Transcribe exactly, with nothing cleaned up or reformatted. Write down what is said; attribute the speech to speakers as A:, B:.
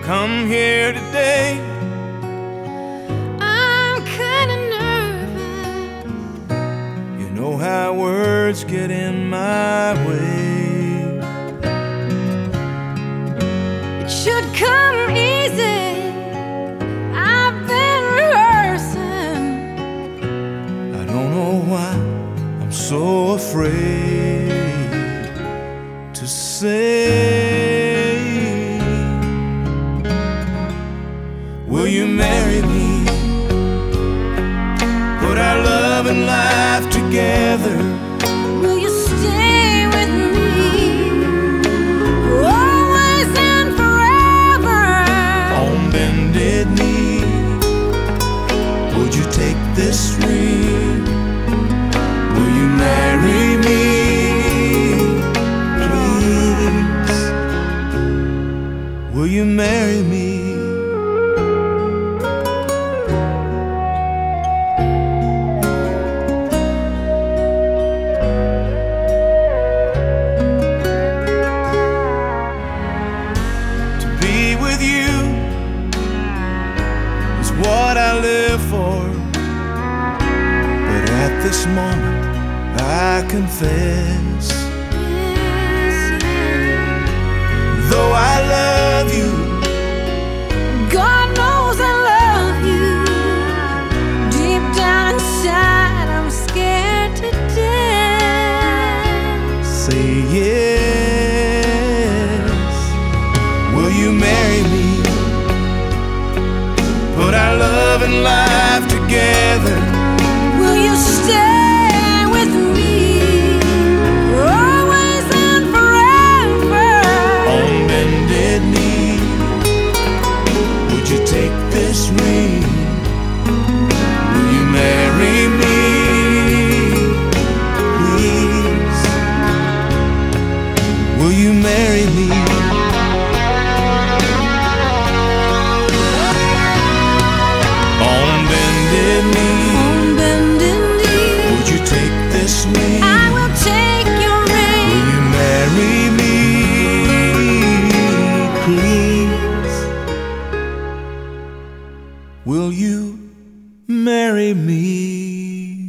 A: come here today.
B: I'm kinda nervous.
A: You know how words get in my way.
B: It should come easy. I've been rehearsing.
A: I don't know why I'm so afraid to say. Will you marry me? Put our love and life together.
B: Will you stay with me always and forever?
A: On bended knee, would you take this ring? Will you marry me? Please, will you marry me? What I live for, but at this moment I confess, though I love you,
B: God knows I love you. Deep down inside I'm scared to death.
A: say yes. Will you marry me? Put our love and life together.
B: Will you stay with me always and forever?
A: On bended knee, would you take this ring? Will you marry me? Please, will you marry me? Will you marry me?